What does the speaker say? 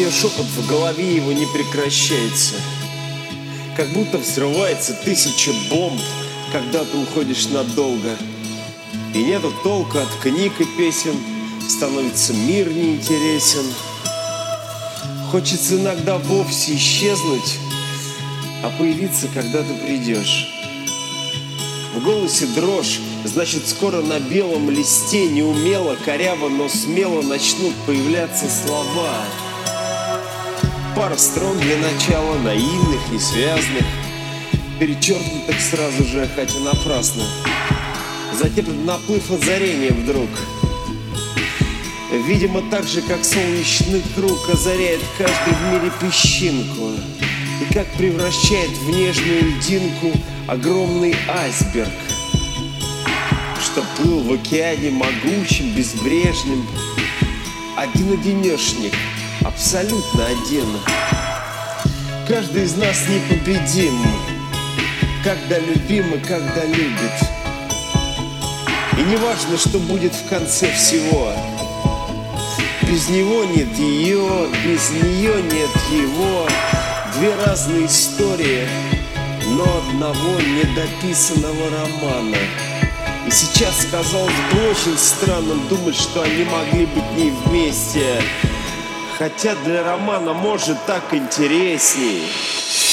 ее шепот в голове его не прекращается. Как будто взрывается 1000 бомб, когда ты уходишь надолго. И нету толка от книг и песен, становится мир неинтересен. Хочется иногда вовсе исчезнуть, а появиться, когда ты придешь. В голосе дрожь, значит, скоро на белом листе неумело, коряво, но смело начнут появляться слова. Пара строк для начала, наивных, несвязных, перечеркнутых сразу же, хотя напрасно. Затем наплыв озарения вдруг. Видимо, так же, как солнечный круг озаряет каждый в мире песчинку, и как превращает в нежную льдинку огромный айсберг, что плыл в океане могучим, безбрежным. Один-одинешник, абсолютно один. Каждый из нас непобедим, когда любим и когда любит. И не важно, что будет в конце всего. Без него нет ее, без нее нет его. Две разные истории, но одного недописанного романа. И сейчас казалось бы очень странным думать, что они могли быть не вместе. Хотя для романа может так интересней.